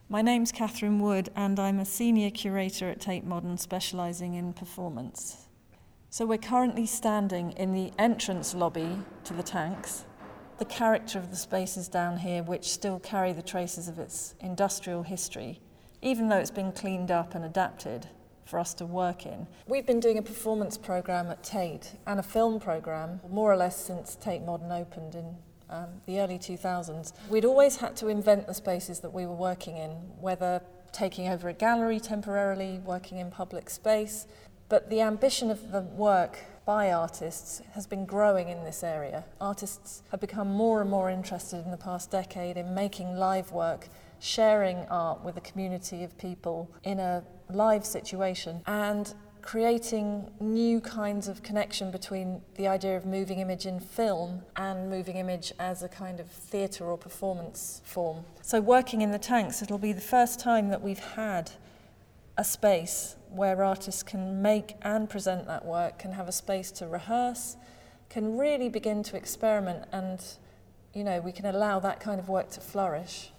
My name's Catherine Wood and I'm a senior curator at Tate Modern specialising in performance. So we're currently standing in the entrance lobby to the tanks. The character of the spaces down here which still carry the traces of its industrial history, even though it's been cleaned up and adapted for us to work in. We've been doing a performance programme at Tate and a film programme more or less since Tate Modern opened in the early 2000s. We'd always had to invent the spaces that we were working in, whether taking over a gallery temporarily, working in public space. But the ambition of the work by artists has been growing in this area. Artists have become more and more interested in the past decade in making live work, sharing art with a community of people in a live situation, and creating new kinds of connection between the idea of moving image in film and moving image as a kind of theatre or performance form. So working in the tanks, it'll be the first time that we've had a space where artists can make and present that work, can have a space to rehearse, can really begin to experiment, and we can allow that kind of work to flourish.